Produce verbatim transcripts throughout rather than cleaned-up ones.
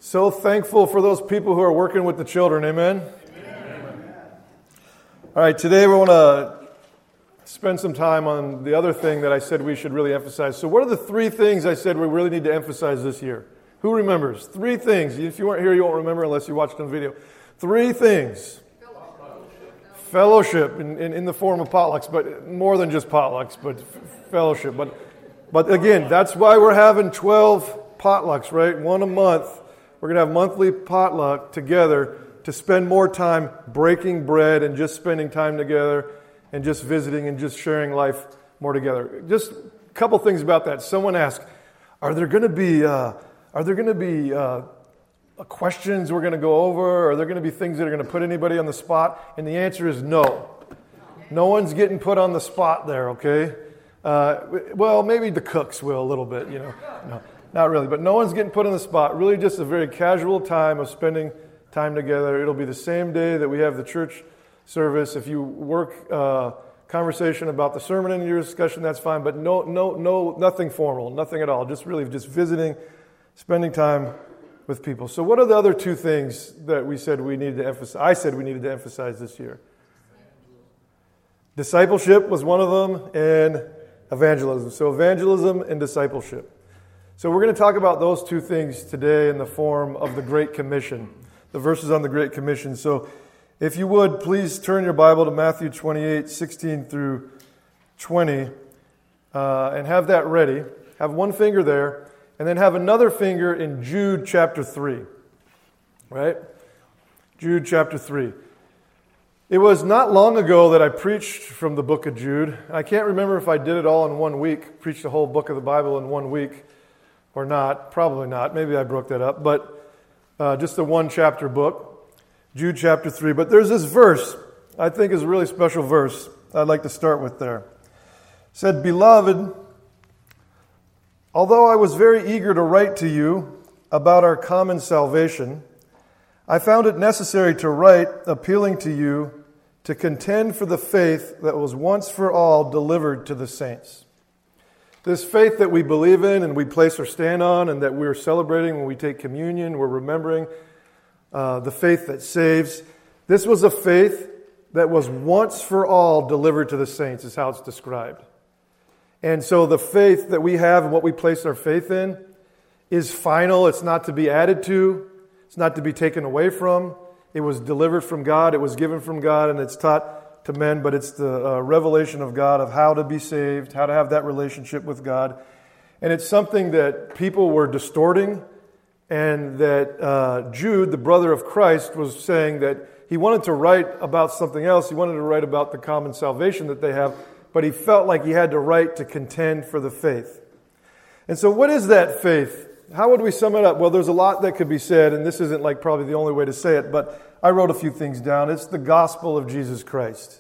So thankful for those people who are working with the children. Amen? Amen. All right, today we want to spend some time on the other thing that I said we should really emphasize. So what are the three things I said we really need to emphasize this year? Who remembers? Three things. If you weren't here, you won't remember unless you watched on video. Three things. Fellowship in, in, in the form of potlucks, but more than just potlucks, but f- fellowship. But, but again, that's why we're having twelve potlucks, right? One a month. We're going to have monthly potluck together to spend more time breaking bread and just spending time together and just visiting and just sharing life more together. Just a couple things about that. Someone asked, are there going to be uh, are there going to be uh, questions we're going to go over? Are there going to be things that are going to put anybody on the spot? And the answer is no. No one's getting put on the spot there, okay? Uh, well, maybe the cooks will a little bit, you know. No. Not really, but no one's getting put on the spot. Really just a very casual time of spending time together. It'll be the same day that we have the church service. If you work uh, conversation about the sermon in your discussion, that's fine, but no, no, no, nothing formal, nothing at all. Just really just visiting, spending time with people. So what are the other two things that we said we needed to emphasize? I said we needed to emphasize this year. Discipleship was one of them, and evangelism. So evangelism and discipleship. So we're going to talk about those two things today in the form of the Great Commission, the verses on the Great Commission. So if you would, please turn your Bible to Matthew twenty-eight, sixteen through twenty, uh, and have that ready. Have one finger there, and then have another finger in Jude chapter three, right? Jude chapter three. It was not long ago that I preached from the book of Jude. I can't remember if I did it all in one week, preached the whole book of the Bible in one week. Or not, probably not. Maybe I broke that up. But uh, just a one chapter book, Jude chapter three. But there's this verse I think is a really special verse I'd like to start with there. It said, "Beloved, although I was very eager to write to you about our common salvation, I found it necessary to write appealing to you to contend for the faith that was once for all delivered to the saints." This faith that we believe in and we place our stand on and that we're celebrating when we take communion, we're remembering uh, the faith that saves. This was a faith that was once for all delivered to the saints, is how it's described. And so the faith that we have and what we place our faith in is final. It's not to be added to. It's not to be taken away from. It was delivered from God. It was given from God, and it's taught to men, but it's the uh, revelation of God of how to be saved, how to have that relationship with God. And it's something that people were distorting, and that uh, Jude, the brother of Christ, was saying that he wanted to write about something else. He wanted to write about the common salvation that they have, but he felt like he had to write to contend for the faith. And so what is that faith? How would we sum it up? Well, there's a lot that could be said, and this isn't like probably the only way to say it, but I wrote a few things down. It's the gospel of Jesus Christ.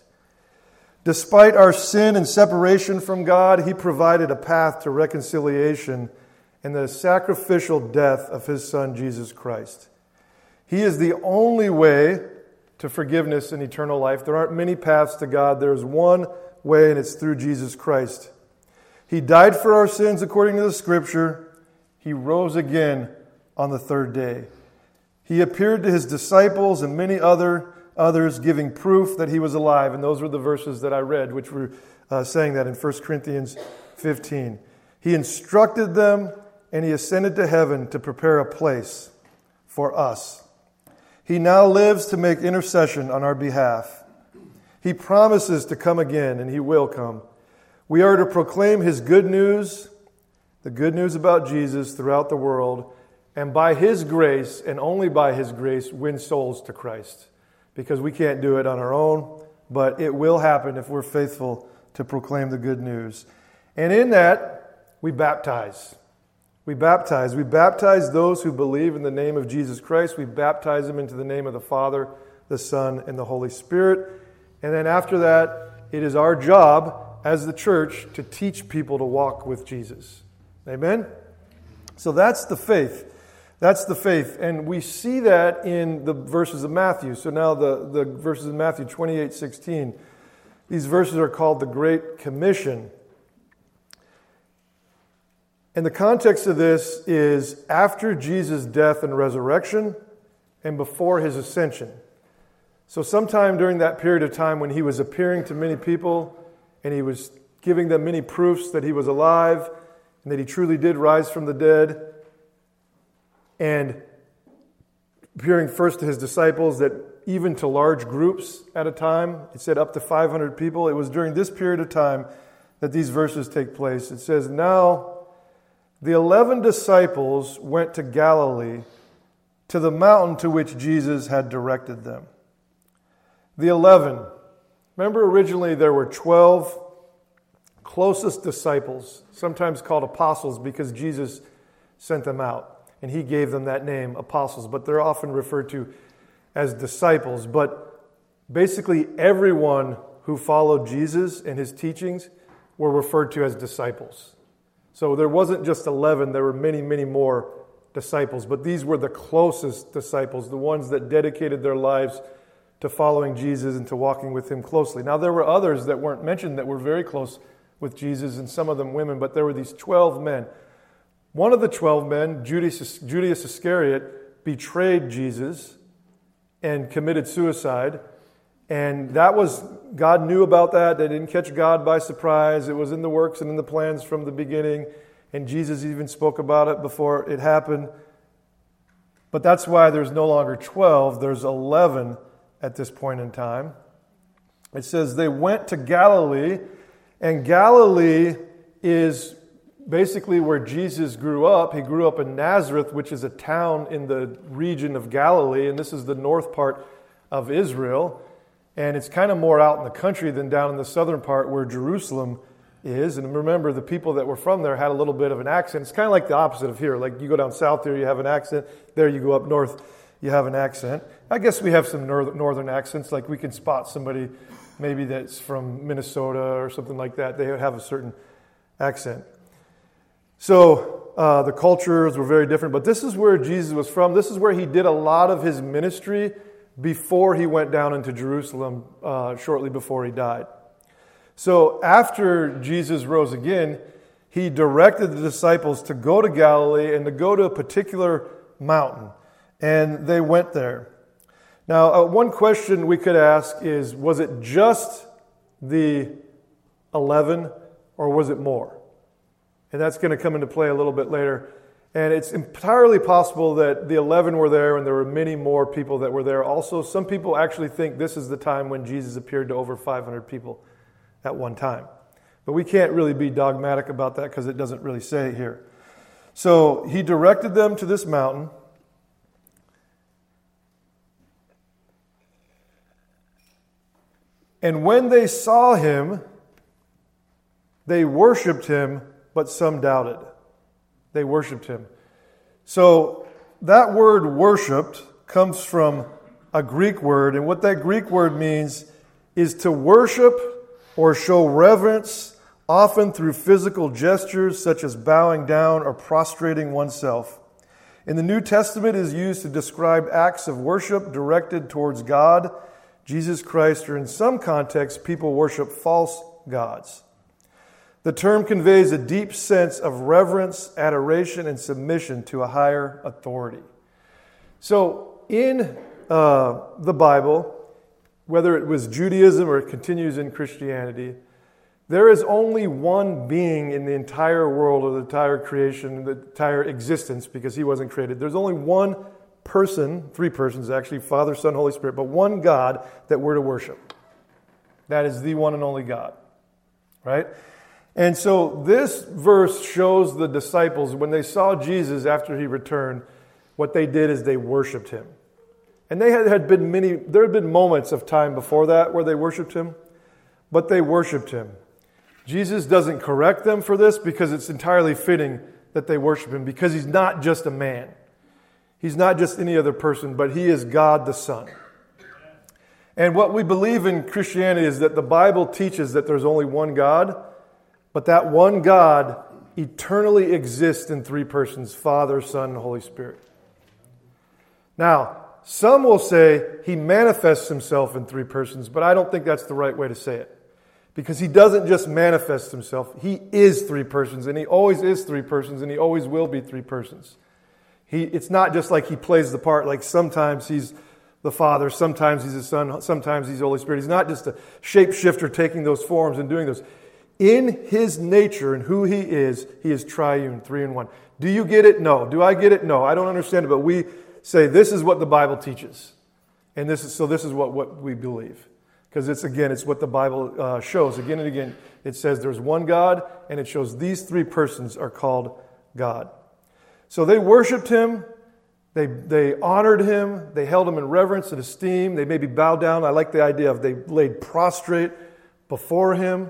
Despite our sin and separation from God, He provided a path to reconciliation in the sacrificial death of His Son, Jesus Christ. He is the only way to forgiveness and eternal life. There aren't many paths to God. There's one way, and it's through Jesus Christ. He died for our sins according to the Scripture. He rose again on the third day. He appeared to His disciples and many other others, giving proof that He was alive. And those were the verses that I read, which were uh, saying that in First Corinthians fifteen. He instructed them, and He ascended to heaven to prepare a place for us. He now lives to make intercession on our behalf. He promises to come again, and He will come. We are to proclaim His good news, the good news about Jesus throughout the world, and by His grace, and only by His grace, win souls to Christ. Because we can't do it on our own, but it will happen if we're faithful to proclaim the good news. And in that, we baptize. We baptize. We baptize those who believe in the name of Jesus Christ. We baptize them into the name of the Father, the Son, and the Holy Spirit. And then after that, it is our job as the church to teach people to walk with Jesus. Amen? So that's the faith. That's the faith. And we see that in the verses of Matthew. So now the, the verses of Matthew twenty-eight, sixteen. These verses are called the Great Commission. And the context of this is after Jesus' death and resurrection and before his ascension. So sometime during that period of time when he was appearing to many people and he was giving them many proofs that he was alive and that he truly did rise from the dead, and appearing first to his disciples, that even to large groups at a time, it said up to five hundred people. It was during this period of time that these verses take place. It says, "Now the eleven disciples went to Galilee, to the mountain to which Jesus had directed them." The eleven. Remember, originally there were twelve closest disciples, sometimes called apostles because Jesus sent them out, and he gave them that name, apostles, but they're often referred to as disciples. But basically everyone who followed Jesus and his teachings were referred to as disciples. So there wasn't just eleven, there were many, many more disciples. But these were the closest disciples, the ones that dedicated their lives to following Jesus and to walking with him closely. Now there were others that weren't mentioned that were very close with Jesus, and some of them women, but there were these twelve men. One of the twelve men, Judas, Judas Iscariot, betrayed Jesus and committed suicide. And that was, God knew about that. They didn't catch God by surprise. It was in the works and in the plans from the beginning. And Jesus even spoke about it before it happened. But that's why there's no longer twelve. There's eleven at this point in time. It says they went to Galilee. And Galilee is basically where Jesus grew up. He grew up in Nazareth, which is a town in the region of Galilee. And this is the north part of Israel. And it's kind of more out in the country than down in the southern part where Jerusalem is. And remember, the people that were from there had a little bit of an accent. It's kind of like the opposite of here. Like you go down south there, you have an accent. There you go up north, you have an accent. I guess we have some northern accents. Like we can spot somebody maybe that's from Minnesota or something like that. They have a certain accent. So uh, the cultures were very different. But this is where Jesus was from. This is where he did a lot of his ministry before he went down into Jerusalem uh, shortly before he died. So after Jesus rose again, he directed the disciples to go to Galilee and to go to a particular mountain. And they went there. Now, uh, one question we could ask is, was it just the eleven or was it more? And that's going to come into play a little bit later. And it's entirely possible that the eleven were there and there were many more people that were there. Also, some people actually think this is the time when Jesus appeared to over five hundred people at one time. But we can't really be dogmatic about that because it doesn't really say it here. So he directed them to this mountain. And when they saw him, they worshiped him, but some doubted. They worshiped him. So that word worshipped comes from a Greek word, and what that Greek word means is to worship or show reverence, often through physical gestures such as bowing down or prostrating oneself. In the New Testament, it is used to describe acts of worship directed towards God, Jesus Christ, or in some contexts, people worship false gods. The term conveys a deep sense of reverence, adoration, and submission to a higher authority. So in uh, the Bible, whether it was Judaism or it continues in Christianity, there is only one being in the entire world or the entire creation, the entire existence, because he wasn't created. There's only one person, three persons actually, Father, Son, Holy Spirit, but one God that we're to worship. That is the one and only God, right? And so this verse shows the disciples, when they saw Jesus after he returned, what they did is they worshiped him. And they had, had been many, there had been moments of time before that where they worshiped him, but they worshiped him. Jesus doesn't correct them for this because it's entirely fitting that they worship him, because he's not just a man. He's not just any other person, but he is God the Son. And what we believe in Christianity is that the Bible teaches that there's only one God, but that one God eternally exists in three persons, Father, Son, and Holy Spirit. Now, some will say he manifests himself in three persons, but I don't think that's the right way to say it. Because he doesn't just manifest himself. He is three persons, and he always is three persons, and he always will be three persons. He, it's not just like he plays the part, like sometimes he's the Father, sometimes he's the Son, sometimes he's the Holy Spirit. He's not just a shapeshifter taking those forms and doing those. In his nature and who he is, he is triune, three in one. Do you get it? No. Do I get it? No. I don't understand it, but we say this is what the Bible teaches. And this is so this is what, what we believe. Because it's, again, it's what the Bible uh, shows. Again and again, it says there's one God, and it shows these three persons are called God. So they worshiped him. They, they honored him. They held him in reverence and esteem. They maybe bowed down. I like the idea of they laid prostrate before him.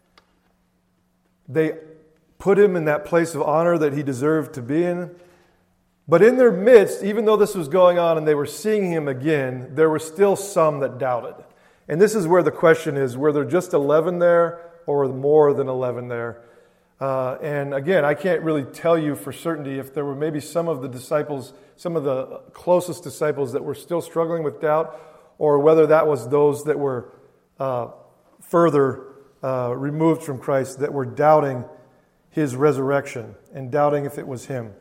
They put him in that place of honor that he deserved to be in. But in their midst, even though this was going on and they were seeing him again, there were still some that doubted. And this is where the question is, were there just eleven there or more than eleven there? Uh, and again, I can't really tell you for certainty if there were maybe some of the disciples, some of the closest disciples that were still struggling with doubt, or whether that was those that were uh, further uh, removed from Christ that were doubting his resurrection and doubting if it was him.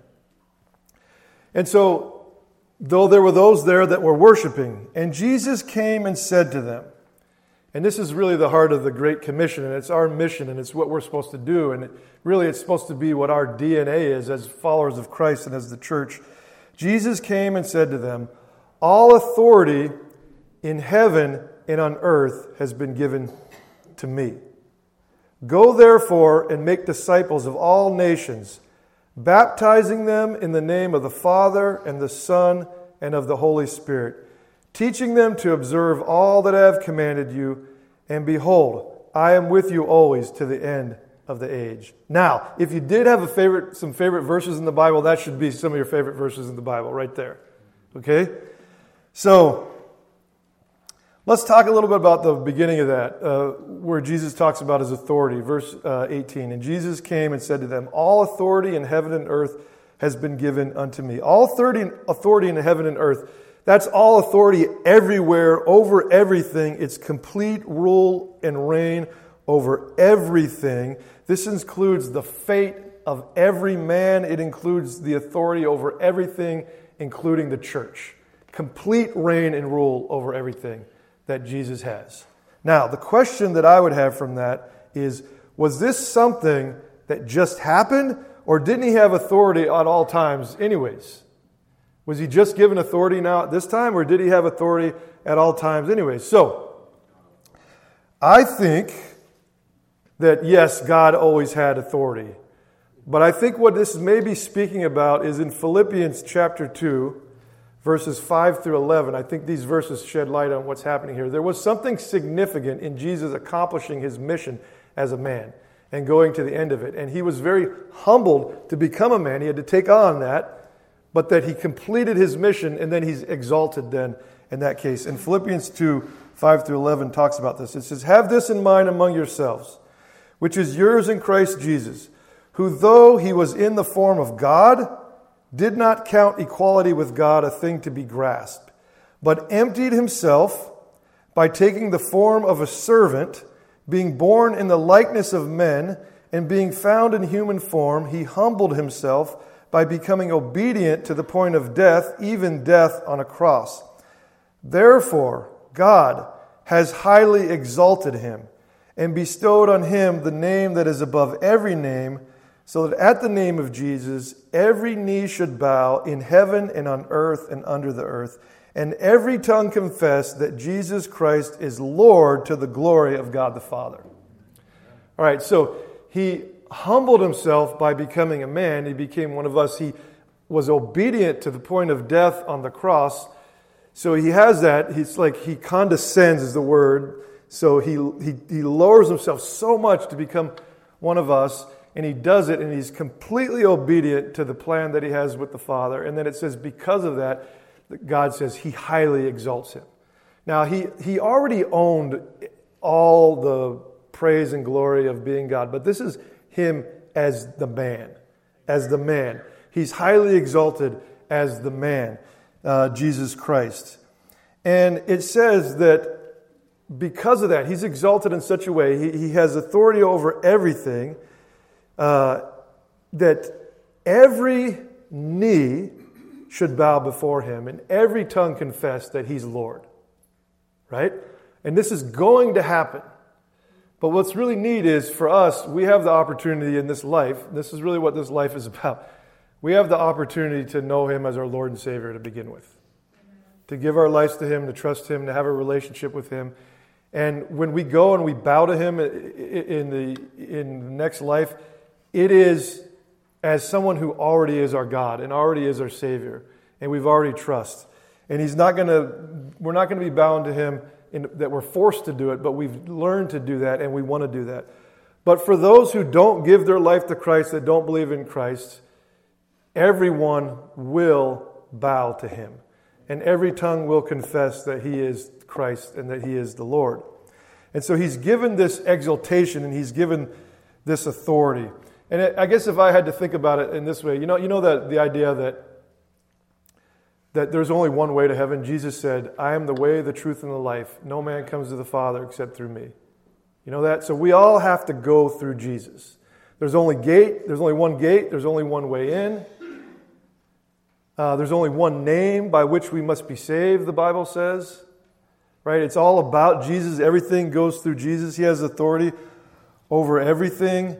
And so, though there were those there that were worshiping, and Jesus came and said to them, and this is really the heart of the Great Commission, and it's our mission, and it's what we're supposed to do, and it, really it's supposed to be what our D N A is as followers of Christ and as the church. Jesus came and said to them, all authority in heaven and on earth has been given to me. Go therefore and make disciples of all nations, baptizing them in the name of the Father and the Son and of the Holy Spirit, teaching them to observe all that I have commanded you, and behold, I am with you always to the end of the age. Now, if you did have a favorite, some favorite verses in the Bible, that should be some of your favorite verses in the Bible right there. Okay? So, let's talk a little bit about the beginning of that, uh, where Jesus talks about his authority. Verse uh, eighteen, and Jesus came and said to them, all authority in heaven and earth has been given unto me. All authority in heaven and earth. That's all authority everywhere, over everything. It's complete rule and reign over everything. This includes the fate of every man. It includes the authority over everything, including the church. Complete reign and rule over everything that Jesus has. Now, the question that I would have from that is, was this something that just happened, or didn't he have authority at all times anyways? Was he just given authority now at this time, or did he have authority at all times anyways? So, I think that yes, God always had authority. But I think what this may be speaking about is in Philippians chapter two, verses five through eleven. I think these verses shed light on what's happening here. There was something significant in Jesus accomplishing his mission as a man and going to the end of it. And he was very humbled to become a man. He had to take on that. But that he completed his mission, and then he's exalted then in that case. And Philippians two, five through eleven talks about this. It says, have this in mind among yourselves, which is yours in Christ Jesus, who though he was in the form of God, did not count equality with God a thing to be grasped, but emptied himself by taking the form of a servant, being born in the likeness of men, and being found in human form, he humbled himself by becoming obedient to the point of death, even death on a cross. Therefore, God has highly exalted him and bestowed on him the name that is above every name, so that at the name of Jesus, every knee should bow in heaven and on earth and under the earth, and every tongue confess that Jesus Christ is Lord to the glory of God the Father. All right, so he humbled himself by becoming a man. He became one of us. He was obedient to the point of death on the cross. So he has that. He's like he condescends is the word. So he, he he lowers himself so much to become one of us, and he does it, and he's completely obedient to the plan that he has with the Father. And then it says because of that, God says he highly exalts him. Now he he already owned all the praise and glory of being God, but this is him as the man, as the man. He's highly exalted as the man, uh, Jesus Christ. And it says that because of that, he's exalted in such a way, he, he has authority over everything, uh, that every knee should bow before him and every tongue confess that he's Lord. Right? And this is going to happen. But what's really neat is for us, we have the opportunity in this life, this is really what this life is about. We have the opportunity to know him as our Lord and Savior to begin with. To give our lives to him, to trust him, to have a relationship with him. And when we go and we bow to him in the, in the next life, it is as someone who already is our God and already is our Savior. And we've already trust. And he's not going to, we're not going to be bound to him in, that we're forced to do it, but we've learned to do that and we want to do that. But for those who don't give their life to Christ, that don't believe in Christ, everyone will bow to him. And every tongue will confess that he is Christ and that he is the Lord. And so he's given this exaltation and he's given this authority. And it, I guess if I had to think about it in this way, you know, you know that the idea that that there's only one way to heaven. Jesus said, I am the way, the truth, and the life. No man comes to the Father except through me. You know that? So we all have to go through Jesus. There's only gate. There's only one gate. There's only one way in. Uh, there's only one name by which we must be saved, the Bible says. Right? It's all about Jesus. Everything goes through Jesus. He has authority over everything.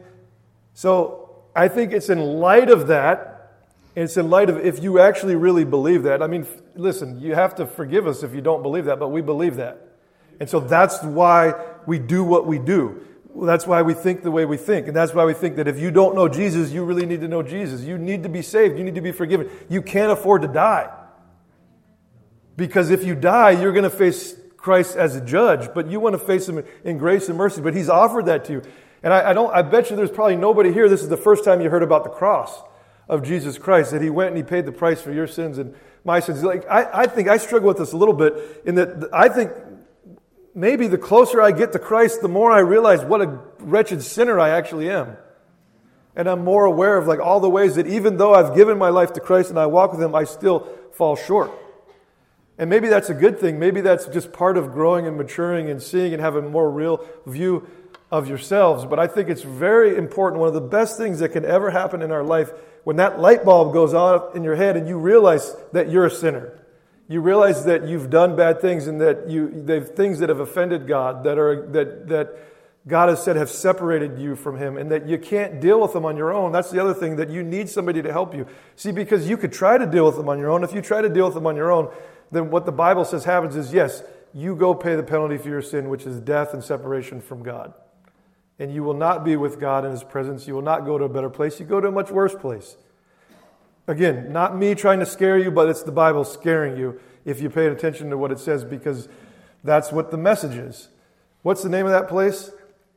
So I think it's in light of that, and it's in light of if you actually really believe that. I mean, listen, you have to forgive us if you don't believe that, but we believe that. And so that's why we do what we do. That's why we think the way we think. And that's why we think that if you don't know Jesus, you really need to know Jesus. You need to be saved. You need to be forgiven. You can't afford to die. Because if you die, you're going to face Christ as a judge, but you want to face him in grace and mercy. But he's offered that to you. And I, I don't. I bet you there's probably nobody here. This is the first time you heard about the cross of Jesus Christ, that he went and he paid the price for your sins and my sins. Like I, I think I struggle with this a little bit in that I think maybe the closer I get to Christ, the more I realize what a wretched sinner I actually am. And I'm more aware of like all the ways that even though I've given my life to Christ and I walk with him, I still fall short. And maybe that's a good thing. Maybe that's just part of growing and maturing and seeing and having a more real view of yourselves. But I think it's very important. One of the best things that can ever happen in our life, when that light bulb goes on in your head and you realize that you're a sinner. You realize that you've done bad things and that you they've things that have offended God, that are that that God has said have separated you from him, and that you can't deal with them on your own. That's the other thing, that you need somebody to help you. See, because you could try to deal with them on your own. If you try to deal with them on your own, then what the Bible says happens is, yes, you go pay the penalty for your sin, which is death and separation from God. And you will not be with God in his presence. You will not go to a better place. You go to a much worse place. Again, not me trying to scare you, but it's the Bible scaring you if you pay attention to what it says, because that's what the message is. What's the name of that place?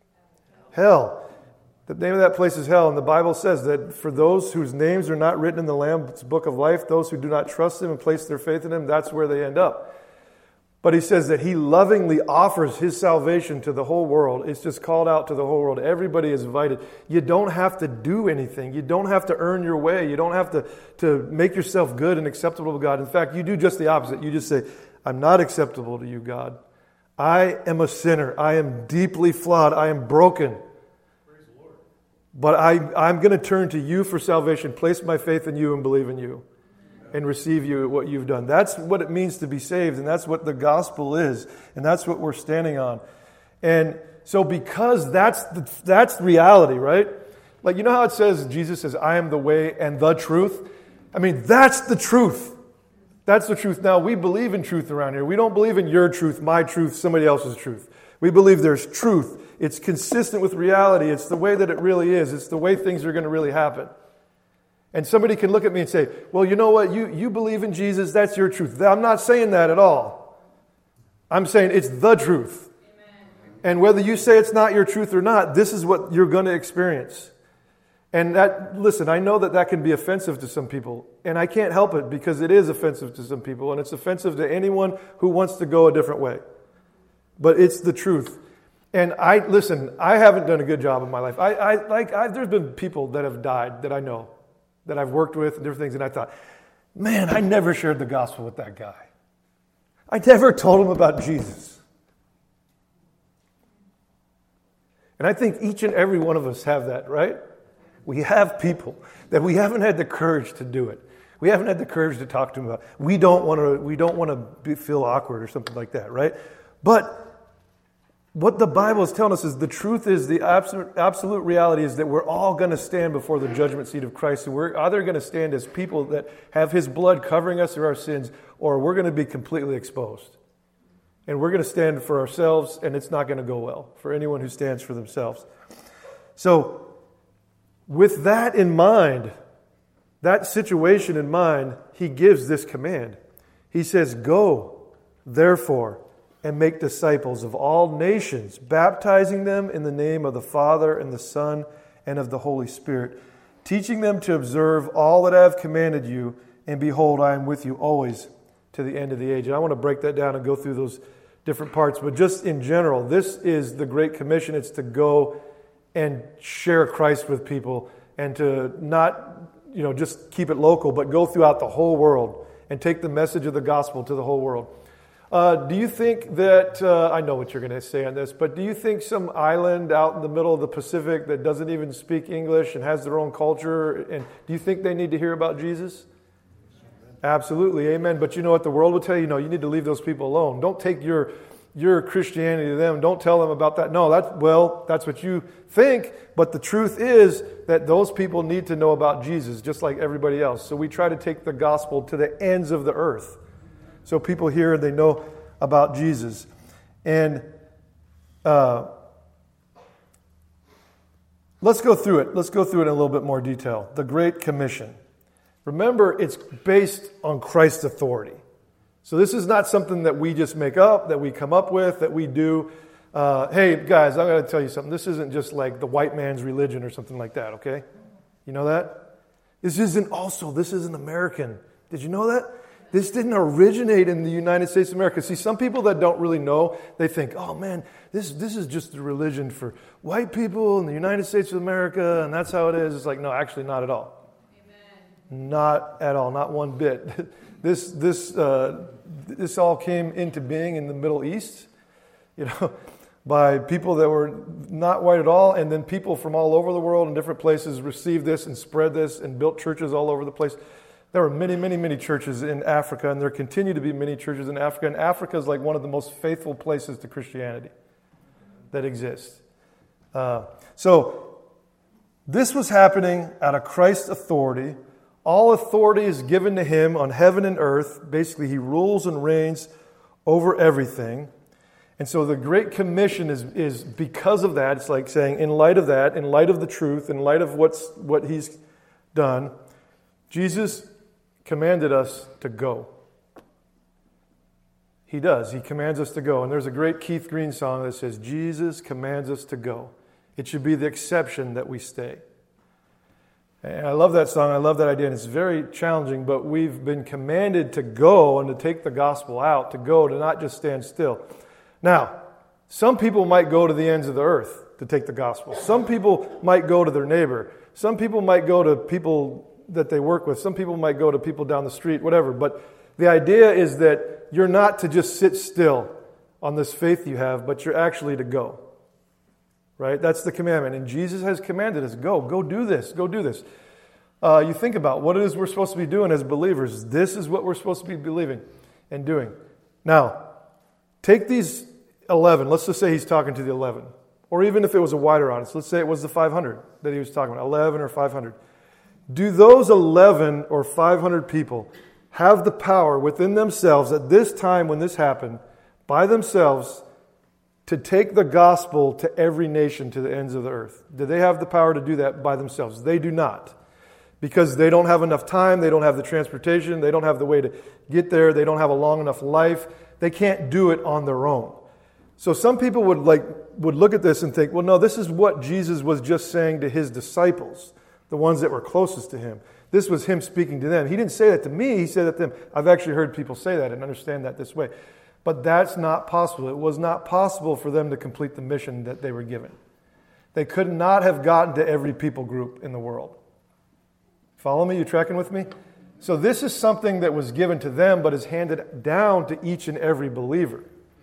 Hell. The name of that place is hell. And the Bible says that for those whose names are not written in the Lamb's book of life, those who do not trust him and place their faith in him, that's where they end up. But he says that he lovingly offers his salvation to the whole world. It's just called out to the whole world. Everybody is invited. You don't have to do anything. You don't have to earn your way. You don't have to, to make yourself good and acceptable to God. In fact, you do just the opposite. You just say, I'm not acceptable to you, God. I am a sinner. I am deeply flawed. I am broken. Praise the Lord. But I, I'm going to turn to you for salvation, place my faith in you and believe in you. And receive you what you've done. That's what it means to be saved, and that's what the gospel is, and that's what we're standing on. And so because that's the, that's reality, right? Like, you know how it says, Jesus says, I am the way and the truth? I mean, that's the truth. That's the truth. Now, we believe in truth around here. We don't believe in your truth, my truth, somebody else's truth. We believe there's truth. It's consistent with reality. It's the way that it really is. It's the way things are going to really happen. And somebody can look at me and say, well, you know what? You, you believe in Jesus. That's your truth. I'm not saying that at all. I'm saying it's the truth. Amen. And whether you say it's not your truth or not, this is what you're going to experience. And that, listen, I know that that can be offensive to some people. And I can't help it because it is offensive to some people. And it's offensive to anyone who wants to go a different way. But it's the truth. And I, listen, I haven't done a good job in my life. I, I like, I, there's been people that have died that I know, that I've worked with and different things, and I thought, man, I never shared the gospel with that guy. I never told him about Jesus. And I think each and every one of us have that, right? We have people that we haven't had the courage to do it. We haven't had the courage to talk to them about. We don't want to. We don't want to be, feel awkward or something like that, right? But what the Bible is telling us is the truth is the absolute, absolute reality is that we're all going to stand before the judgment seat of Christ, and we're either going to stand as people that have His blood covering us of our sins, or we're going to be completely exposed. And we're going to stand for ourselves, and it's not going to go well for anyone who stands for themselves. So, with that in mind, that situation in mind, He gives this command. He says, "Go, therefore, and make disciples of all nations, baptizing them in the name of the Father and the Son and of the Holy Spirit, teaching them to observe all that I have commanded you, and behold, I am with you always to the end of the age." And I want to break that down and go through those different parts, but just in general, this is the Great Commission. It's to go and share Christ with people, and to not, you know, just keep it local, but go throughout the whole world and take the message of the gospel to the whole world. Uh, do you think that, uh, I know what you're going to say on this, but do you think some island out in the middle of the Pacific that doesn't even speak English and has their own culture, and do you think they need to hear about Jesus? Absolutely, amen. But you know what the world will tell you? No, you need to leave those people alone. Don't take your your Christianity to them. Don't tell them about that. No, that's, well, that's what you think, but the truth is that those people need to know about Jesus just like everybody else. So we try to take the gospel to the ends of the earth, so people hear and they know about Jesus. And uh, let's go through it. Let's go through it in a little bit more detail. The Great Commission. Remember, it's based on Christ's authority. So this is not something that we just make up, that we come up with, that we do. Uh, hey, guys, I'm going to tell you something. This isn't just like the white man's religion or something like that, okay? You know that? This isn't also, this isn't American. Did you know that? This didn't originate in the United States of America. See, some people that don't really know, they think, oh man, this, this is just the religion for white people in the United States of America, and that's how it is. It's like, no, actually not at all. Amen. Not at all, not one bit. This this uh, this all came into being in the Middle East, you know, by people that were not white at all, and then people from all over the world in different places received this and spread this and built churches all over the place. There were many, many, many churches in Africa, and there continue to be many churches in Africa. And Africa is like one of the most faithful places to Christianity that exists. Uh, so this was happening out of Christ's authority. All authority is given to Him on heaven and earth. Basically, He rules and reigns over everything. And so the Great Commission is, is because of that. It's like saying, in light of that, in light of the truth, in light of what's what He's done, Jesus commanded us to go. He does. He commands us to go. And there's a great Keith Green song that says, Jesus commands us to go. It should be the exception that we stay. And I love that song. I love that idea. And it's very challenging, but we've been commanded to go and to take the gospel out, to go, to not just stand still. Now, some people might go to the ends of the earth to take the gospel. Some people might go to their neighbor. Some people might go to people that they work with. Some people might go to people down the street, whatever. But the idea is that you're not to just sit still on this faith you have, but you're actually to go. Right? That's the commandment. And Jesus has commanded us, go, go do this, go do this. Uh, you think about what it is we're supposed to be doing as believers. This is what we're supposed to be believing and doing. Now, take these eleven. Let's just say He's talking to the eleven. Or even if it was a wider audience. Let's say it was the five hundred that He was talking about. eleven or five hundred. Do those eleven or five hundred people have the power within themselves at this time when this happened, by themselves, to take the gospel to every nation, to the ends of the earth? Do they have the power to do that by themselves? They do not. Because they don't have enough time, they don't have the transportation, they don't have the way to get there, they don't have a long enough life. They can't do it on their own. So some people would like would look at this and think, well, no, this is what Jesus was just saying to His disciples, the ones that were closest to Him. This was Him speaking to them. He didn't say that to me, He said that to them. I've actually heard people say that and understand that this way. But that's not possible. It was not possible for them to complete the mission that they were given. They could not have gotten to every people group in the world. Follow me? You tracking with me? So this is something that was given to them, but is handed down to each and every believer.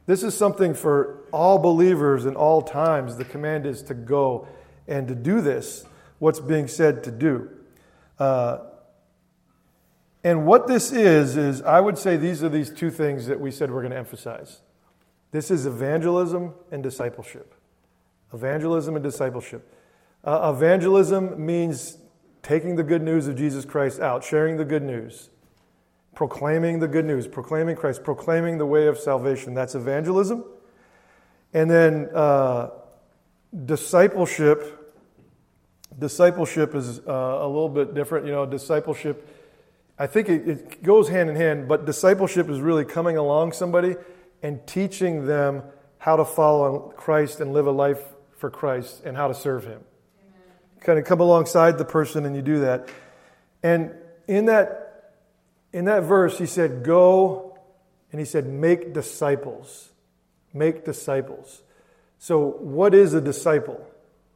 This is something for all believers in all times. The command is to go and to do this, what's being said to do. Uh, and what this is, is I would say these are these two things that we said we're going to emphasize. This is evangelism and discipleship. Evangelism and discipleship. Uh, evangelism means taking the good news of Jesus Christ out, sharing the good news, proclaiming the good news, proclaiming Christ, proclaiming the way of salvation. That's evangelism. And then uh, discipleship. Discipleship is uh, a little bit different. You know, discipleship, I think it, it goes hand in hand, but discipleship is really coming along somebody and teaching them how to follow Christ and live a life for Christ and how to serve Him. Kind of come alongside the person and you do that. And in that in that verse, he said, go, and he said, make disciples. Make disciples. So what is a disciple?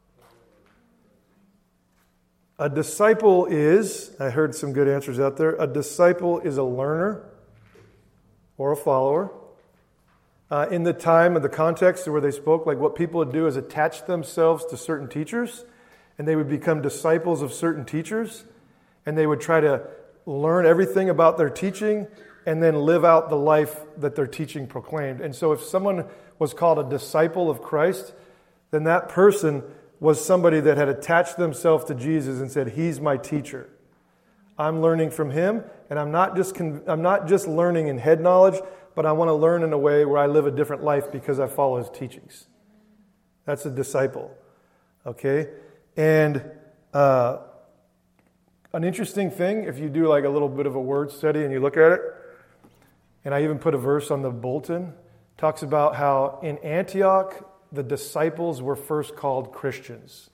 A disciple is, I heard some good answers out there, a disciple is a learner or a follower. Uh, in the time and the context where they spoke, like what people would do is attach themselves to certain teachers, and they would become disciples of certain teachers, and they would try to learn everything about their teaching and then live out the life that their teaching proclaimed. And so if someone was called a disciple of Christ, then that person was somebody that had attached themselves to Jesus and said, He's my teacher. I'm learning from Him, and I'm not just con- I'm not just learning in head knowledge, but I want to learn in a way where I live a different life because I follow His teachings. That's a disciple. Okay? And uh, an interesting thing, if you do like a little bit of a word study and you look at it, and I even put a verse on the bulletin, talks about how in Antioch, the disciples were first called Christians.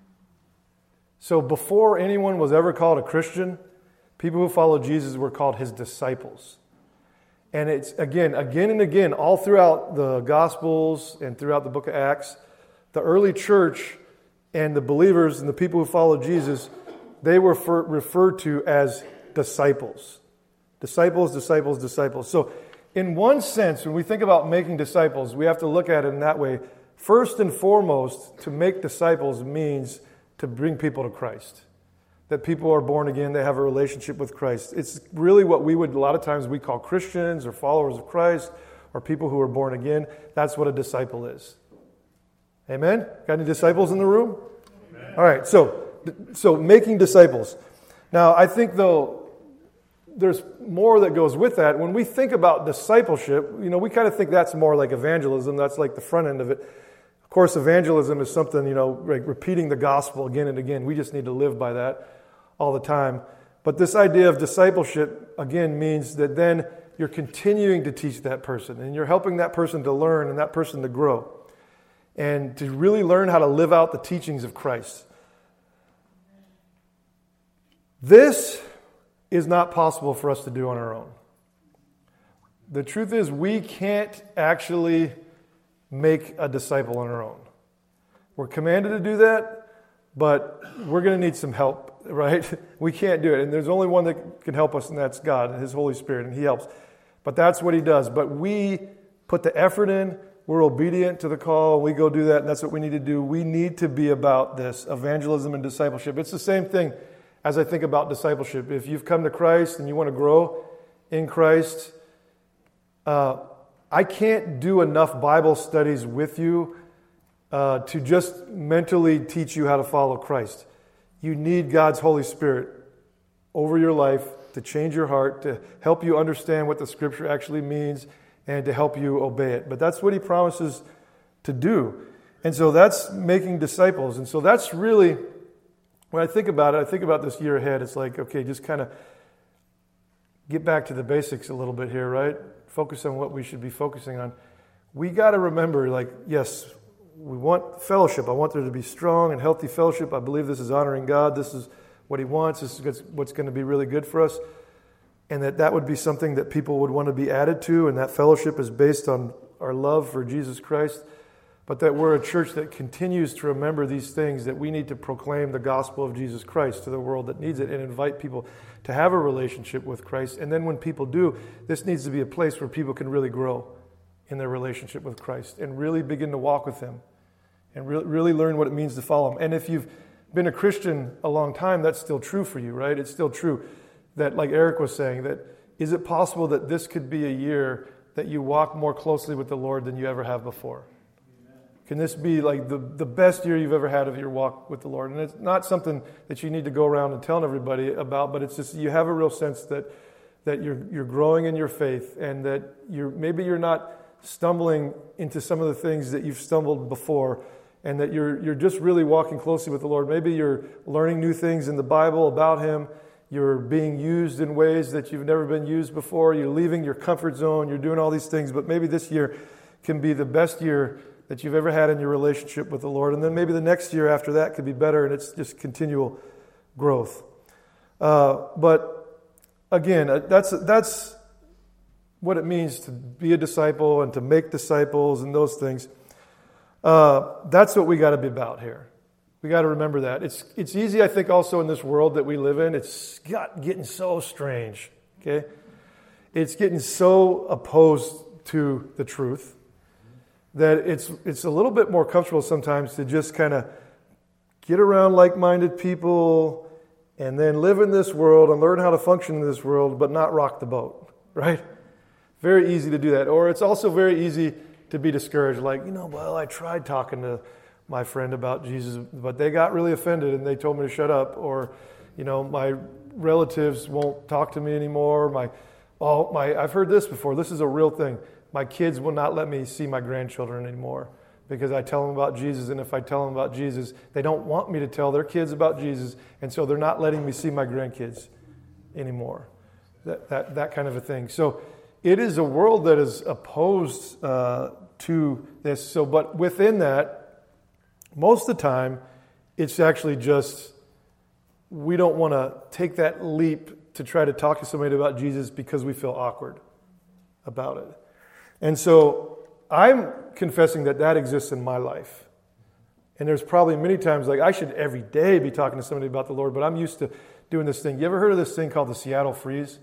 So before anyone was ever called a Christian, people who followed Jesus were called His disciples. And it's, again, again and again, all throughout the Gospels and throughout the book of Acts, the early church and the believers and the people who followed Jesus, they were for, referred to as disciples. Disciples, disciples, disciples. So in one sense, when we think about making disciples, we have to look at it in that way. First and foremost, to make disciples means to bring people to Christ. That people are born again, they have a relationship with Christ. It's really what we would, a lot of times we call Christians or followers of Christ or people who are born again. That's what a disciple is. Amen? Got any disciples in the room? Amen. All right, so, so making disciples. Now, I think though, there's more that goes with that. When we think about discipleship, you know, we kind of think that's more like evangelism. That's like the front end of it. Of course, evangelism is something, you know, like repeating the gospel again and again. We just need to live by that all the time. But this idea of discipleship, again, means that then you're continuing to teach that person, and you're helping that person to learn and that person to grow, and to really learn how to live out the teachings of Christ. This is not possible for us to do on our own. The truth is, we can't actually make a disciple on our own. We're commanded to do that, but we're going to need some help, right? We can't do it. And there's only one that can help us, and that's God, His Holy Spirit, and He helps. But that's what He does. But we put the effort in, we're obedient to the call, and we go do that, and that's what we need to do. We need to be about this, evangelism and discipleship. It's the same thing as I think about discipleship. If you've come to Christ and you want to grow in Christ, uh, I can't do enough Bible studies with you uh, to just mentally teach you how to follow Christ. You need God's Holy Spirit over your life to change your heart, to help you understand what the Scripture actually means, and to help you obey it. But that's what He promises to do. And so that's making disciples. And so that's really, when I think about it, I think about this year ahead, it's like, okay, just kind of get back to the basics a little bit here, right? Focus on what we should be focusing on. We got to remember, like, yes, we want fellowship. I want there to be strong and healthy fellowship. I believe this is honoring God. This is what He wants. This is what's going to be really good for us. And that that would be something that people would want to be added to, and that fellowship is based on our love for Jesus Christ. But that we're a church that continues to remember these things, that we need to proclaim the gospel of Jesus Christ to the world that needs it and invite people to have a relationship with Christ. And then when people do, this needs to be a place where people can really grow in their relationship with Christ and really begin to walk with Him and re- really learn what it means to follow Him. And if you've been a Christian a long time, that's still true for you, right? It's still true that, like Eric was saying, that is it possible that this could be a year that you walk more closely with the Lord than you ever have before? Can this be like the, the best year you've ever had of your walk with the Lord? And it's not something that you need to go around and tell everybody about, but it's just you have a real sense that that you're you're growing in your faith, and that you're maybe you're not stumbling into some of the things that you've stumbled before, and that you're you're just really walking closely with the Lord. Maybe you're learning new things in the Bible about Him. You're being used in ways that you've never been used before. You're leaving your comfort zone. You're doing all these things, but maybe this year can be the best year that you've ever had in your relationship with the Lord. And then maybe the next year after that could be better, and it's just continual growth. Uh, but again, that's that's what it means to be a disciple and to make disciples and those things. Uh, that's what we got to be about here. We got to remember that. It's it's easy, I think, also in this world that we live in. It's got getting so strange, okay? It's getting so opposed to the truth that it's it's a little bit more comfortable sometimes to just kind of get around like-minded people and then live in this world and learn how to function in this world, but not rock the boat, right? Very easy to do that. Or it's also very easy to be discouraged, like, you know, well, I tried talking to my friend about Jesus, but they got really offended and they told me to shut up. Or, you know, my relatives won't talk to me anymore. My, oh, my, I've heard this before. This is a real thing. My kids will not let me see my grandchildren anymore because I tell them about Jesus, and if I tell them about Jesus, they don't want me to tell their kids about Jesus, and so they're not letting me see my grandkids anymore. That that that kind of a thing. So it is a world that is opposed uh, to this. So, but within that, most of the time, it's actually just we don't want to take that leap to try to talk to somebody about Jesus because we feel awkward about it. And so I'm confessing that that exists in my life. And there's probably many times, like I should every day be talking to somebody about the Lord, but I'm used to doing this thing. You ever heard of this thing called the Seattle Freeze?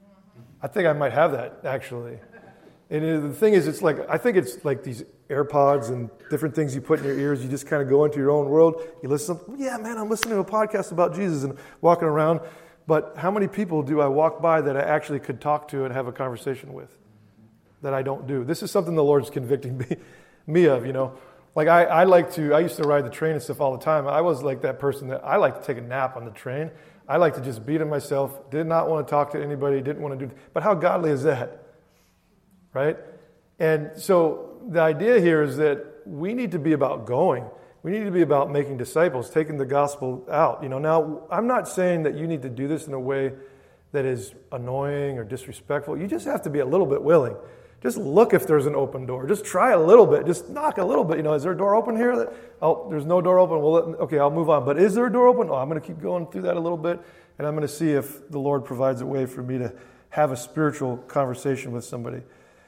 I think I might have that, actually. And the thing is, it's like, I think it's like these AirPods and different things you put in your ears. You just kind of go into your own world. You listen, yeah, man, I'm listening to a podcast about Jesus and walking around. But how many people do I walk by that I actually could talk to and have a conversation with? That I don't do. This is something the Lord's convicting me, me of, you know. Like I, I like to, I used to ride the train and stuff all the time. I was like that person that I like to take a nap on the train. I like to just be to myself, did not want to talk to anybody, didn't want to do, but how godly is that? Right? And so the idea here is that we need to be about going. We need to be about making disciples, taking the gospel out. You know, now I'm not saying that you need to do this in a way that is annoying or disrespectful. You just have to be a little bit willing. Just look if there's an open door. Just try a little bit. Just knock a little bit. You know, is there a door open here? That, oh, there's no door open. Well, okay, I'll move on. But is there a door open? Oh, I'm going to keep going through that a little bit, and I'm going to see if the Lord provides a way for me to have a spiritual conversation with somebody.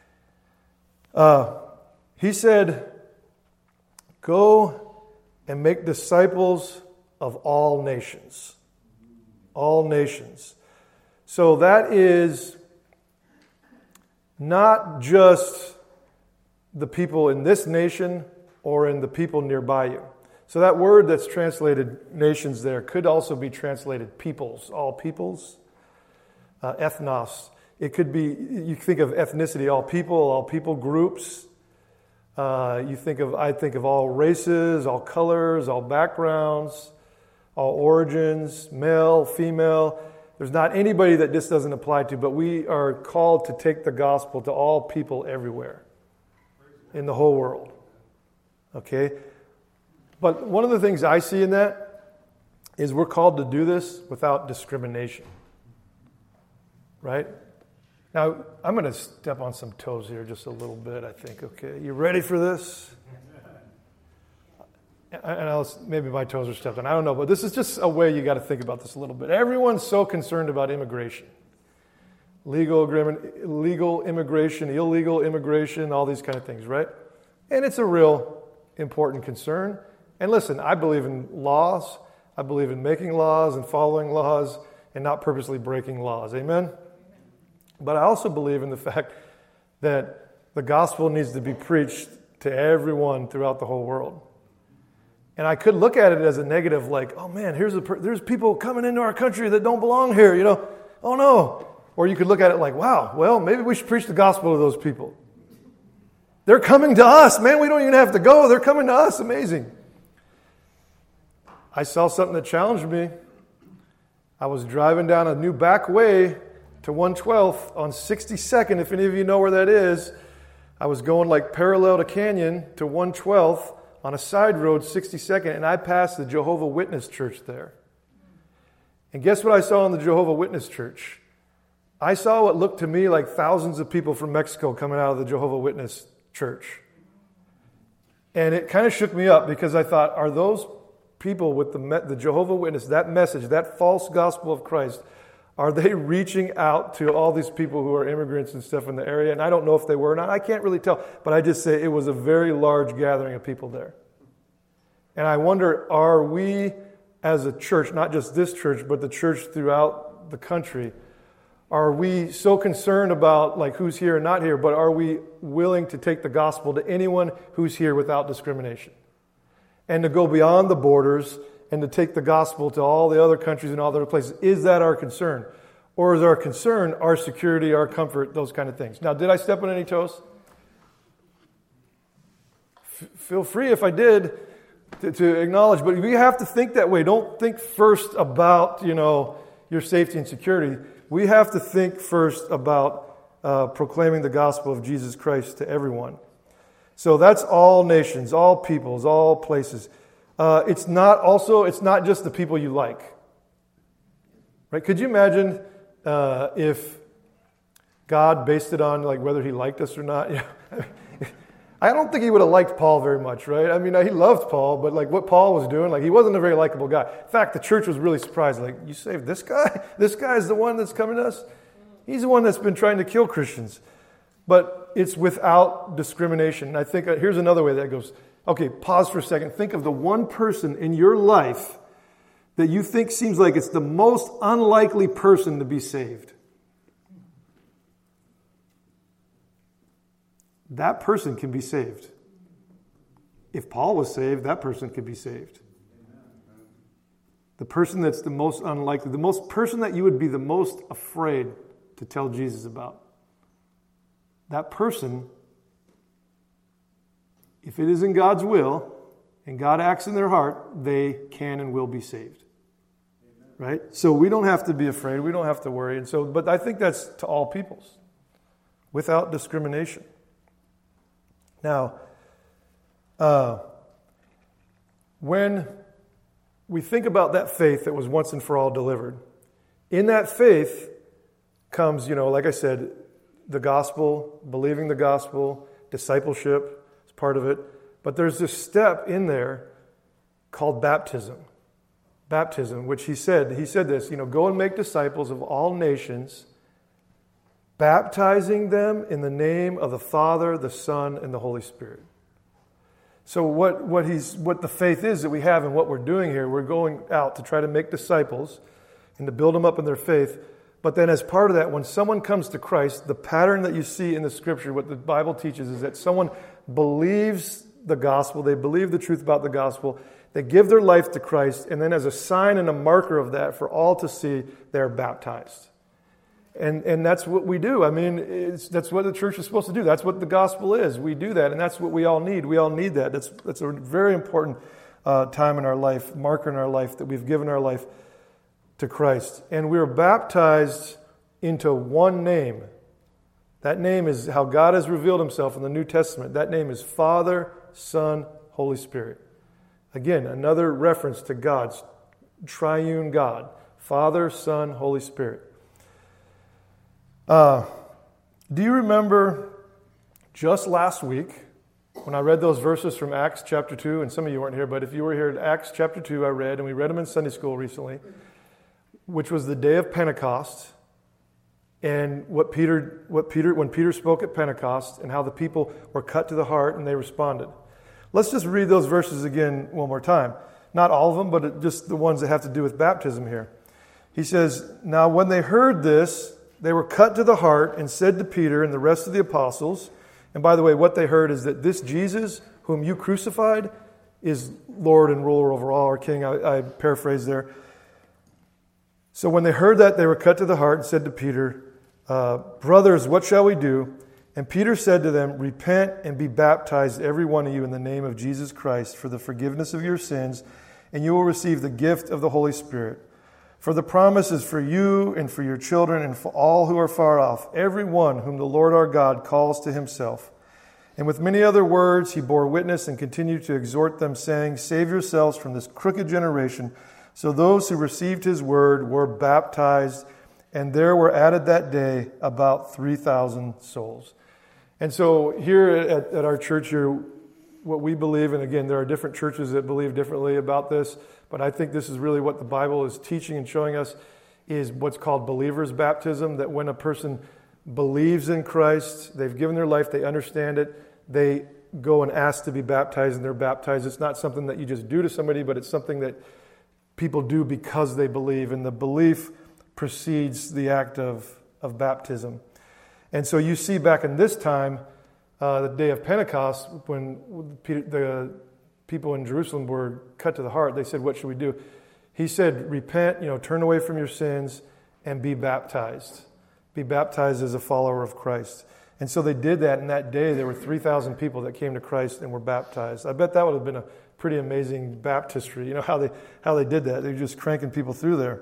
Uh, he said, go and make disciples of all nations. All nations. So that is not just the people in this nation or in the people nearby you. So that word that's translated nations there could also be translated peoples, all peoples, uh, ethnos. It could be, you think of ethnicity, all people, all people groups. Uh, you think of, I think of all races, all colors, all backgrounds, all origins, male, female. There's not anybody that this doesn't apply to, but we are called to take the gospel to all people everywhere in the whole world. Okay? But one of the things I see in that is we're called to do this without discrimination. Right? Now, I'm going to step on some toes here just a little bit, I think. Okay, you ready for this? And I'll, maybe my toes are stepped on. I don't know, but this is just a way you got to think about this a little bit. Everyone's so concerned about immigration. Legal agreement, legal immigration, illegal immigration, all these kind of things, right? And it's a real important concern. And listen, I believe in laws. I believe in making laws and following laws and not purposely breaking laws. Amen? But I also believe in the fact that the gospel needs to be preached to everyone throughout the whole world. And I could look at it as a negative, like, oh man, here's a per- there's people coming into our country that don't belong here, you know. Oh no. Or you could look at it like, wow, well, maybe we should preach the gospel to those people. They're coming to us. Man, we don't even have to go. They're coming to us. Amazing. I saw something that challenged me. I was driving down a new back way to one twelfth on sixty-second, if any of you know where that is. I was going like parallel to Canyon to one twelfth on a side road, sixty-second, and I passed the Jehovah Witness Church there. And guess what I saw in the Jehovah Witness Church? I saw what looked to me like thousands of people from Mexico coming out of the Jehovah Witness Church. And it kind of shook me up because I thought, are those people with the, the Jehovah Witness, that message, that false gospel of Christ, are they reaching out to all these people who are immigrants and stuff in the area? And I don't know if they were or not. I can't really tell. But I just say it was a very large gathering of people there. And I wonder, are we as a church, not just this church, but the church throughout the country, are we so concerned about like who's here and not here, but are we willing to take the gospel to anyone who's here without discrimination? And to go beyond the borders and to take the gospel to all the other countries and all the other places. Is that our concern? Or is our concern our security, our comfort, those kind of things? Now, did I step on any toes? F- feel free if I did to, to acknowledge, but we have to think that way. Don't think first about, you know, your safety and security. We have to think first about uh, proclaiming the gospel of Jesus Christ to everyone. So that's all nations, all peoples, all places. Uh, it's not also, it's not just the people you like. Right? Could you imagine uh, if God based it on like whether he liked us or not? Yeah. I don't think he would have liked Paul very much, right? I mean, he loved Paul, but like what Paul was doing, like he wasn't a very likable guy. In fact, the church was really surprised. Like, you saved this guy? This guy is the one that's coming to us? He's the one that's been trying to kill Christians. But it's without discrimination. And I think uh, here's another way that goes. Okay, pause for a second. Think of the one person in your life that you think seems like it's the most unlikely person to be saved. That person can be saved. If Paul was saved, that person could be saved. The person that's the most unlikely, the most person that you would be the most afraid to tell Jesus about. That person, if it is in God's will and God acts in their heart, they can and will be saved. Right? So we don't have to be afraid. We don't have to worry. And so, but I think that's to all peoples, without discrimination. Now, uh, when we think about that faith that was once and for all delivered, in that faith comes, you know, like I said, the gospel, believing the gospel, discipleship is part of it. But there's this step in there called baptism. Baptism, which he said, he said this, you know, go and make disciples of all nations, baptizing them in the name of the Father, the Son, and the Holy Spirit. So what, what he's what the faith is that we have and what we're doing here, we're going out to try to make disciples and to build them up in their faith. But then as part of that, when someone comes to Christ, the pattern that you see in the Scripture, what the Bible teaches is that someone believes the gospel, they believe the truth about the gospel, they give their life to Christ, and then as a sign and a marker of that for all to see, they're baptized. And and that's what we do. I mean, it's, that's what the church is supposed to do. That's what the gospel is. We do that, and that's what we all need. We all need that. That's, that's a very important uh, time in our life, marker in our life, that we've given our life to Christ. And we're baptized into one name. That name is how God has revealed himself in the New Testament. That name is Father, Son, Holy Spirit. Again, another reference to God's triune God. Father, Son, Holy Spirit. Uh, do you remember just last week when I read those verses from Acts chapter two? And some of you weren't here, but if you were here at Acts chapter two, I read, and we read them in Sunday school recently, which was the day of Pentecost, and what Peter, what Peter, when Peter spoke at Pentecost, and how the people were cut to the heart and they responded. Let's just read those verses again one more time. Not all of them, but just the ones that have to do with baptism here. He says, "Now when they heard this, they were cut to the heart and said to Peter and the rest of the apostles, And by the way, what they heard is that this Jesus, whom you crucified, is Lord and ruler over all, or king. I, I paraphrase there. So when they heard that, they were cut to the heart and said to Peter, uh, brothers, what shall we do? And Peter said to them, repent and be baptized, every one of you, in the name of Jesus Christ for the forgiveness of your sins, and you will receive the gift of the Holy Spirit. For the promise is for you and for your children and for all who are far off, every one whom the Lord our God calls to himself. And with many other words he bore witness and continued to exhort them, saying, save yourselves from this crooked generation. So those who received his word were baptized, and there were added that day about three thousand souls. And so here at, at our church here, what we believe, and again, there are different churches that believe differently about this, but I think this is really what the Bible is teaching and showing us, is what's called believer's baptism, that when a person believes in Christ, they've given their life, they understand it, they go and ask to be baptized, and they're baptized. It's not something that you just do to somebody, but it's something that people do because they believe, and the belief precedes the act of, of baptism. And so you see back in this time, uh, the day of Pentecost, when the people in Jerusalem were cut to the heart, they said, what should we do? He said, repent, you know, turn away from your sins and be baptized. Be baptized as a follower of Christ. And so they did that, and that day there were three thousand people that came to Christ and were baptized. I bet that would have been a pretty amazing baptistry, you know, how they how they did that. They were just cranking people through there.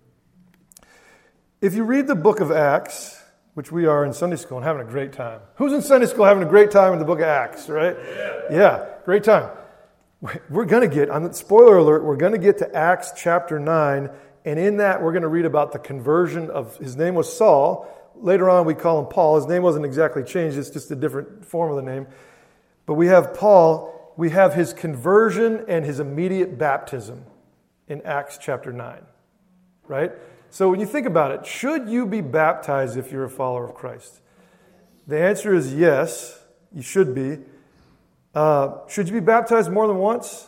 If you read the book of Acts, which we are in Sunday school and having a great time. Who's in Sunday school having a great time in the book of Acts, right? Yeah, yeah, great time. We're going to get, on the spoiler alert, we're going to get to Acts chapter nine, and in that we're going to read about the conversion of, his name was Saul. Later on we call him Paul. His name wasn't exactly changed, it's just a different form of the name. But we have Paul, we have his conversion and his immediate baptism in Acts chapter nine, right? So when you think about it, should you be baptized if you're a follower of Christ? The answer is yes, you should be. Uh, should you be baptized more than once?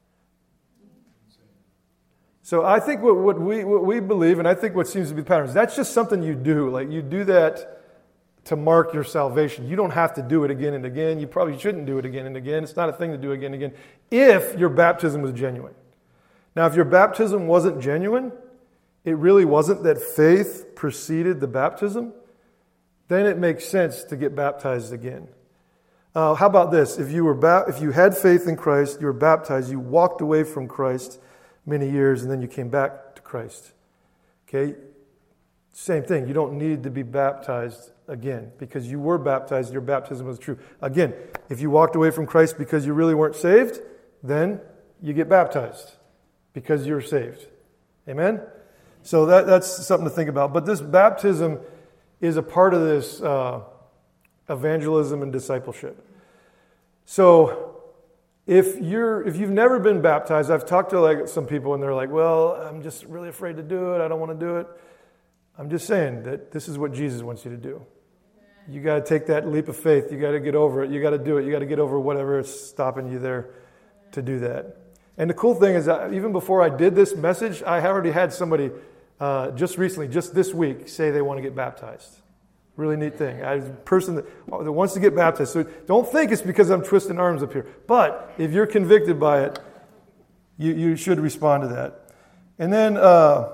So I think what, what we what we believe, and I think what seems to be the pattern, is that's just something you do. Like you do that to mark your salvation. You don't have to do it again and again. You probably shouldn't do it again and again. It's not a thing to do again and again if your baptism was genuine. Now, if your baptism wasn't genuine, it really wasn't that faith preceded the baptism, then it makes sense to get baptized again. Uh, how about this? If you were ba- if you had faith in Christ, you were baptized, you walked away from Christ many years, and then you came back to Christ. Okay? Same thing. You don't need to be baptized again because you were baptized, your baptism was true. Again, if you walked away from Christ because you really weren't saved, then you get baptized because you're saved. Amen? So that, that's something to think about. But this baptism is a part of this uh, evangelism and discipleship. So if you're if you've never been baptized, I've talked to like some people and they're like, well, I'm just really afraid to do it. I don't want to do it. I'm just saying that this is what Jesus wants you to do. You got to take that leap of faith. You got to get over it. You got to do it. You got to get over whatever is stopping you there to do that. And the cool thing is that even before I did this message, I already had somebody Uh, just recently, just this week, say they want to get baptized. Really neat thing. I, a person that, that wants to get baptized. So don't think it's because I'm twisting arms up here. But if you're convicted by it, you, you should respond to that. And then uh,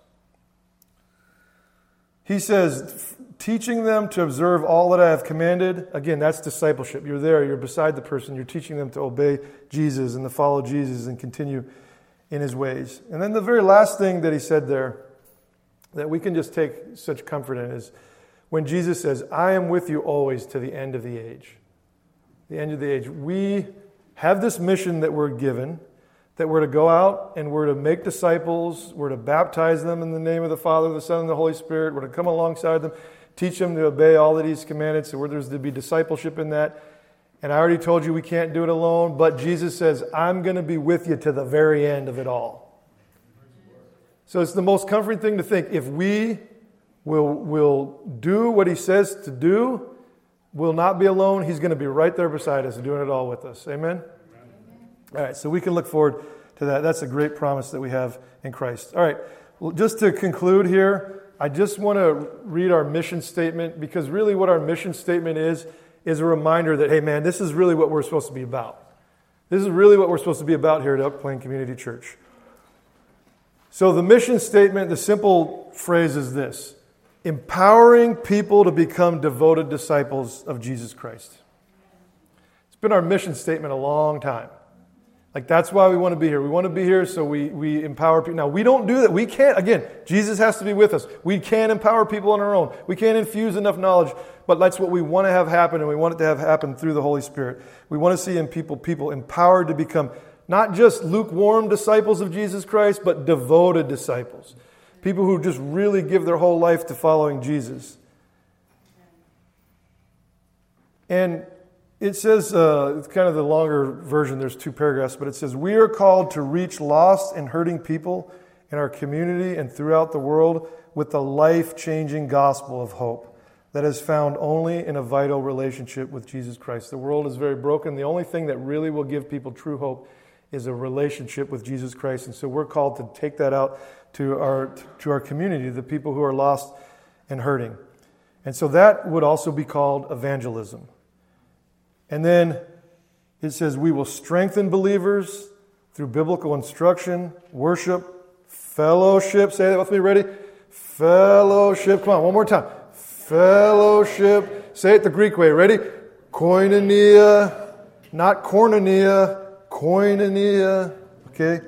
he says, teaching them to observe all that I have commanded. Again, that's discipleship. You're there, you're beside the person. You're teaching them to obey Jesus and to follow Jesus and continue in his ways. And then the very last thing that he said there that we can just take such comfort in is when Jesus says, I am with you always to the end of the age. The end of the age. We have this mission that we're given, that we're to go out and we're to make disciples, we're to baptize them in the name of the Father, the Son, and the Holy Spirit, we're to come alongside them, teach them to obey all that he's commanded, so there's to be discipleship in that. And I already told you we can't do it alone, but Jesus says, I'm going to be with you to the very end of it all. So it's the most comforting thing to think, if we will, will do what he says to do, we'll not be alone. He's going to be right there beside us, doing it all with us. Amen? Amen? All right, so we can look forward to that. That's a great promise that we have in Christ. All right, well, just to conclude here, I just want to read our mission statement, because really what our mission statement is, is a reminder that, hey man, this is really what we're supposed to be about. This is really what we're supposed to be about here at Oak Plain Community Church. So the mission statement, the simple phrase is this: empowering people to become devoted disciples of Jesus Christ. It's been our mission statement a long time. Like, that's why we want to be here. We want to be here so we, we empower people. Now, we don't do that. We can't, again, Jesus has to be with us. We can't empower people on our own. We can't infuse enough knowledge, but that's what we want to have happen, and we want it to have happen through the Holy Spirit. We want to see in people, people empowered to become not just lukewarm disciples of Jesus Christ, but devoted disciples. People who just really give their whole life to following Jesus. And it says, uh, it's kind of the longer version, there's two paragraphs, but it says, we are called to reach lost and hurting people in our community and throughout the world with the life-changing gospel of hope that is found only in a vital relationship with Jesus Christ. The world is very broken. The only thing that really will give people true hope is a relationship with Jesus Christ. And so we're called to take that out to our, to our community, the people who are lost and hurting. And so that would also be called evangelism. And then it says, we will strengthen believers through biblical instruction, worship, fellowship. Say that with me, ready? Fellowship. Come on, one more time. Fellowship. Say it the Greek way, ready? Koinonia, not koinonia, koinonia. Okay?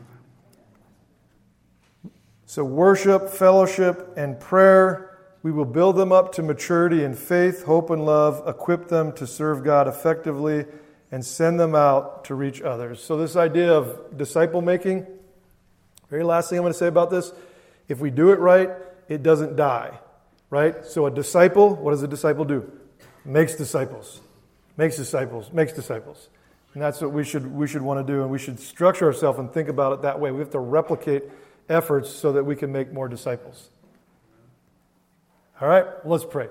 So worship, fellowship, and prayer. We will build them up to maturity in faith, hope, and love, equip them to serve God effectively, and send them out to reach others. So this idea of disciple making, very last thing I'm going to say about this, if we do it right, it doesn't die, right? So a disciple, what does a disciple do? Makes disciples, makes disciples, makes disciples. And that's what we should we should want to do, and we should structure ourselves and think about it that way. We have to replicate efforts so that we can make more disciples. All right, let's pray.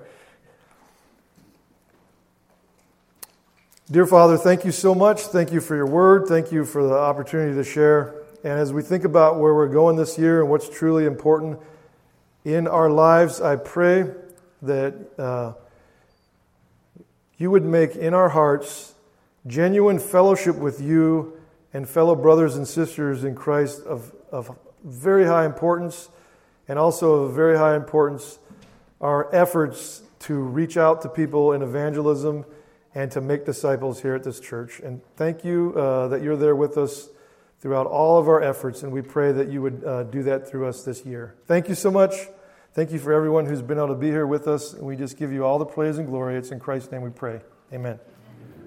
Dear Father, thank you so much. Thank you for your word. Thank you for the opportunity to share. And as we think about where we're going this year and what's truly important in our lives, I pray that uh, you would make in our hearts genuine fellowship with you and fellow brothers and sisters in Christ of, of very high importance, and also of very high importance our efforts to reach out to people in evangelism and to make disciples here at this church. And thank you uh, that you're there with us throughout all of our efforts, and we pray that you would uh, do that through us this year. Thank you so much. Thank you for everyone who's been able to be here with us, and we just give you all the praise and glory. It's in Christ's name we pray. Amen.